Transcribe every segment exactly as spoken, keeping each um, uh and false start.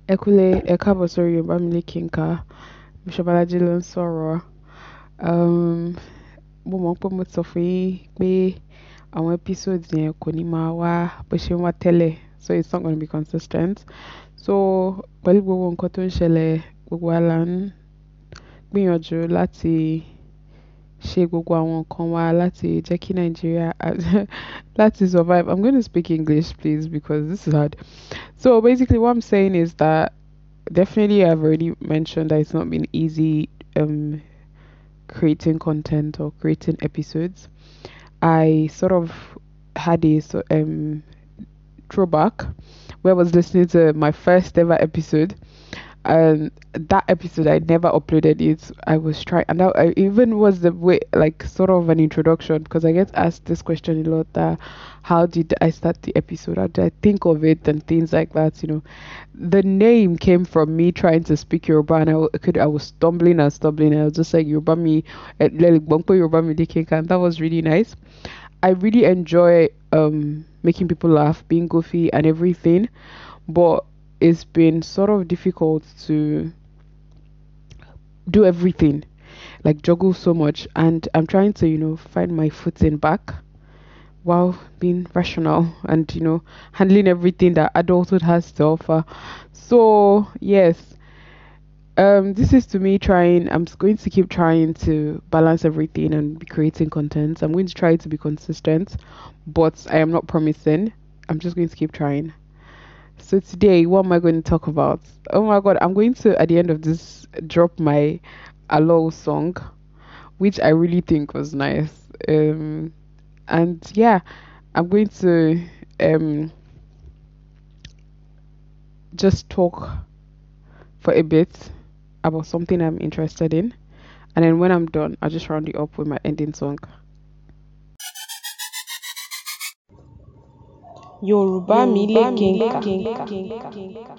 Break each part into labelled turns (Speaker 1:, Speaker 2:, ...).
Speaker 1: Ẹ kúlé, ẹ káàbọ̀ sórí Yorùbá Miliki Nka. Bishop Balaji ló ń sọ̀rọ̀. Um, mo mọ̀ pé mo ti sọ fún yín pé àwọn episodes yẹn kò ní máa wá bó ṣe ń wá tẹ́lẹ̀, so it's not going to be consistent. So pẹ̀lú gbogbo nǹkan tó ń ṣẹlẹ̀, gbogbo wa la ń gbìyànjú láti ṣe gbogbo àwọn nǹkan wa láti jẹ́ kí Nàìjíríà láti survive. I'm going to speak English, please, because this is hard. So basically, what I'm saying is that definitely I've already mentioned that it's not been easy um creating content or creating episodes. I sort of had a so, um throwback where I was listening to my first ever episode, and that episode I never uploaded it. I was trying, and that I even was the way like sort of an introduction, because I get asked this question a lot, that how did I start the episode, how did I think of it, and things like that. You know, the name came from me trying to speak Yoruba, and I w- could I was stumbling and stumbling, and I was just like Yoruba me, eh, like Bangpo Yoruba me Dikinka, and that was really nice. I really enjoy um making people laugh, being goofy and everything, but it's been sort of difficult to do everything, like juggle so much, and I'm trying to, you know, find my footing back while being rational and, you know, handling everything that adulthood has to offer. So yes, um this is to me trying. I'm s- going to keep trying to balance everything and be creating content. I'm going to try to be consistent, but I am not promising. I'm just going to keep trying. So today, what am I going to talk about? Oh my god, I'm going to at the end of this drop my Alo song, which I really think was nice. Um and yeah, I'm going to um just talk for a bit about something I'm interested in, and then when I'm done, I'll just round it up with my ending song. Yorùbá mi lékè nkà.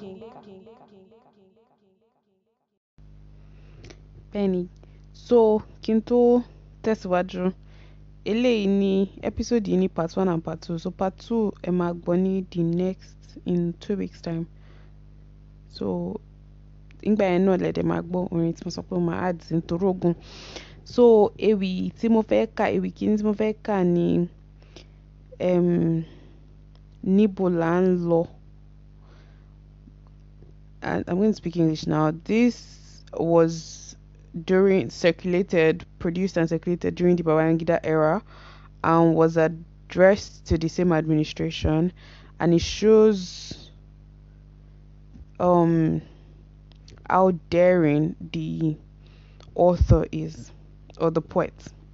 Speaker 1: Bẹ́ẹ̀ni, so kí n tó tẹ̀síwájú, eléyìí ní episode yìí ní part one and part two. So part two ẹ máa gbọ́ ní the next in two weeks time. So ìgbà yẹn náà lẹ́dẹ̀ máa gbọ́ orin tí mo sọ pé mo máa add nítorí ogun. So ewì tí mo fẹ́ kà, ewì kíní tí mo fẹ́ kà ni um, níbo là ń lọ. And I'm going to speak English now. This was during circulated, produced and circulated during the Babangida era, and was addressed to the same administration, and it shows um how daring the author is, or the poet.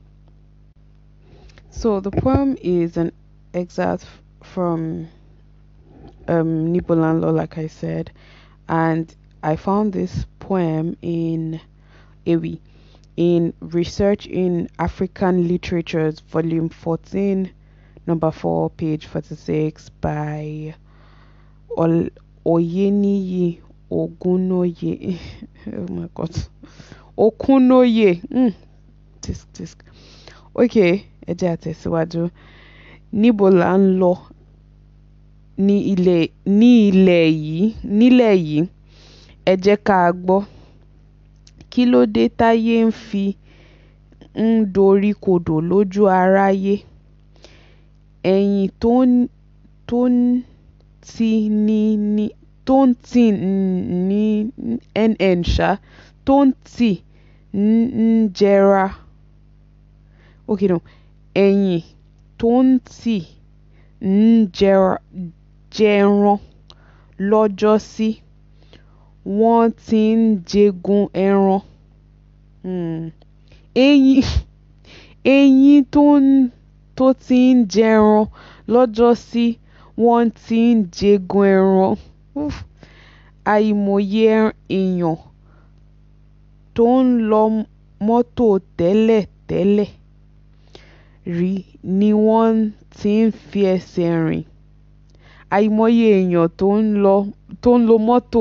Speaker 1: So the poem is an excerpt from um Nibolanlo, like I said, and I found this poem in Ewi in Research in African Literatures, volume fourteen, number four, page forty-six, by Ol- Oyeniyi Ogunoye. Oh my god. Okunoye. Mm. Tisk, tisk. Okay, ẹ jẹ́ á tẹ̀síwájú. Níbo là ń lọ ní ilẹ̀ ní ilẹ̀ yìí nílẹ̀ yìí, ẹ jẹ́ ká gbọ́. Kí ló dé táyé ń fi ń dorí kodò lójú aráyé? Ẹ̀yìn tó ń tó ń tì ní ní tó ń tì ní nn ṣá, tó ń tì ń jẹra. Okay, no. Ẹ̀yìn tó ń tì ń jẹra jẹran lọ́jọ́sí, wọ́n ti ń jẹgun ẹran. Hmm. Ẹ̀yìn ẹ̀yìn tó ń tó ti ń jẹran lọ́jọ́sí, wọ́n ti ń jẹgun ẹran. Oof. Àìmọye èèyàn tó ń lọ mọ́tò tẹ́lẹ̀ tẹ́lẹ̀ rí ni wọ́n ti ń fi ẹsẹ̀ rìn. Àìmọye èèyàn tó ń lọ tó ń lo mọ́tò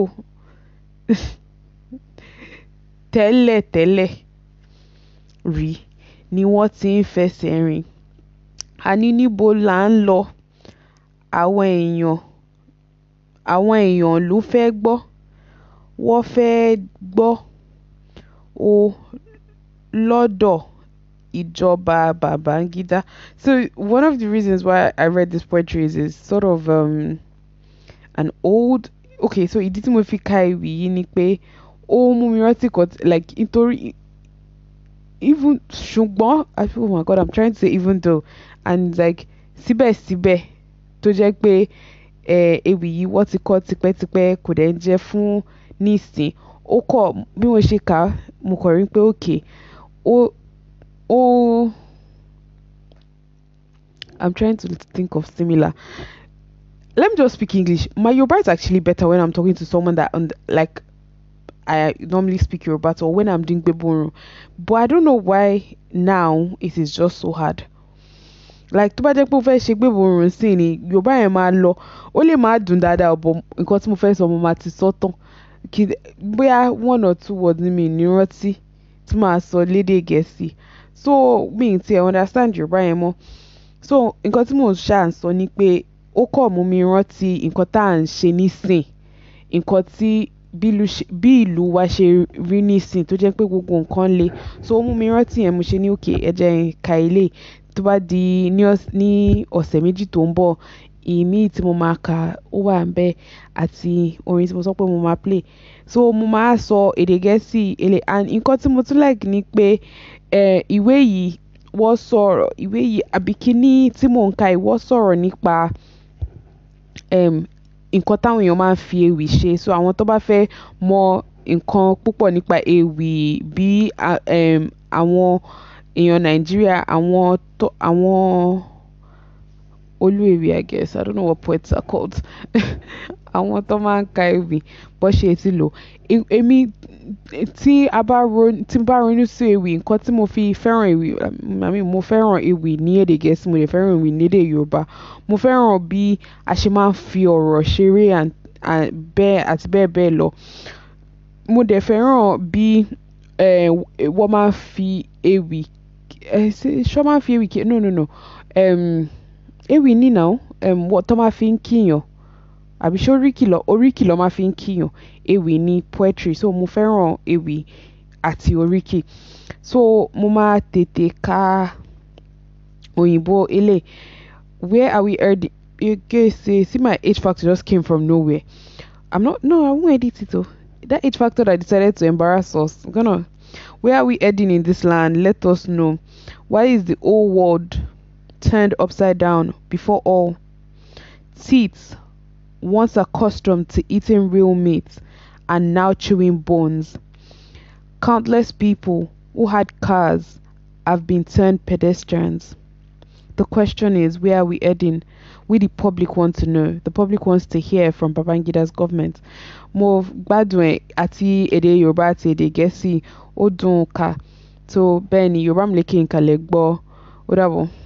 Speaker 1: tẹ́lẹ̀ tẹ́lẹ̀ rí ni wọ́n ti ń fẹsẹ̀ rìn. Àní níbo là ń lọ? Àwọn èèyàn àwọn èèyàn ló fẹ́ gbọ́. wọ́n fẹ́ gbọ́ ó lọ́dọ̀ ìjọba Babangida. So one of the reasons why I read this poetry is, is sort of um an old okay so ìdí tí mo fi ka ìwé yìí ni pé ó mú mi rántí kan like nítorí even ṣùgbọ́n oh my god I'm trying to say even though and like síbẹ̀síbẹ̀ tó jẹ́ pé ewì yìí wọ́n ti kọ tipẹ́tipẹ́ kò dẹ̀ ń jẹ́ fún nísìn ó kọ bí mo ṣe kà á mo kàn rí pé okay ó ó I'm trying to think of similar. Let me just speak English. My Yoruba is actually better when I'm talking to someone that und- like I normally speak Yoruba or when I'm doing Gbeburu. But I don't know why now it is just so hard. Like tó bá jẹ́ pé mo fẹ́ ṣe Gbeburu sí ni Yorùbá yẹn máa lọ ó lè máa dùn dáadáa but nǹkan tí mo fẹ́ sọ mo máa ti sọ tán kí bóyá one or two words ni mi ní rántí tí màá sọ lédè Gẹ̀ẹ́sì so mi ti understand Yorùbá yẹn mọ́ so nǹkan tí mò ń ṣà ń sọ ni pé ó kọ̀ mú mi rántí nǹkan tá à ń ṣe nísìn nǹkan tí bí ìlú wa ṣe rí nísìn tó jẹ́ pé gbogbo nǹkan le so ó mú mi rántí yẹn mo ṣe ní òkè ẹ jẹ́ ka ilé tó bá di ní ọ̀sẹ̀ méjì tó ń bọ̀ ìmí tí mo máa kà ó wà ńbẹ̀ àti orin tí mo sọ pé mo máa play so mo máa sọ èdè Gẹ̀ẹ́sì èlé and nǹkan tí mo tún like ni pé ìwé yìí wọ́n sọ̀rọ̀ ìwé yìí àbí kíní tí mò ń ka yìí wọ́n sọ̀rọ̀ nípa nǹkan táwọn èèyàn máa ń fi ewì ṣe so àwọn tó bá fẹ́ mọ nǹkan púpọ̀ nípa ewì bí àwọn èèyàn Nàìjíríà àwọn tó àwọn olúewì I guess I don't know what poets are called àwọn tó máa ń ka ewì bó ṣe ti lò èmi tí a bá ronú tí n bá ronú sí ewì nǹkan tí mo fi fẹ́ràn ewì àmì mo fẹ́ràn ewì ní èdè Gẹ̀ẹ́sì mo lè fẹ́ràn ewì ní èdè Yorùbá mo fẹ́ràn bí a ṣe máa ń fi ọ̀rọ̀ ṣeré bẹ́ẹ̀ àti bẹ́ẹ̀ bẹ́ẹ̀ lọ mo dẹ̀ fẹ́ràn bí wọ́n máa ń fi ewì ṣọ́ máa ń fi ewì kí no no no um, ewì nínà wọ́n tó máa fi ń kíyàn àbí ṣé oríkì lọ oríkì lọ máa fi ń kíyàn ewì ní poetry so mo fẹ́ràn ewì àti oríkì so mo máa tètè ka òyìnbó ilé where are we heard you guys say see my H factor just came from nowhere I'm not no I won't edit it though that H factor that decided to embarrass us I'm gonna where are we heading in this land let us know why is the whole world turned upside down before all teeth once accustomed to eating real meat and now chewing bones. Countless people who had cars have been turned pedestrians. The question is, where are we heading? We the public want to know. The public wants to hear from Babangida's government. Mo gbádùn àti èdè Yorùbá àti èdè Gẹ̀ẹ́sì ó dùn ká. So bẹ́ẹ̀ ni Yorùbá mi lè kí n kalẹ̀ gbọ́. Ó dàbọ̀.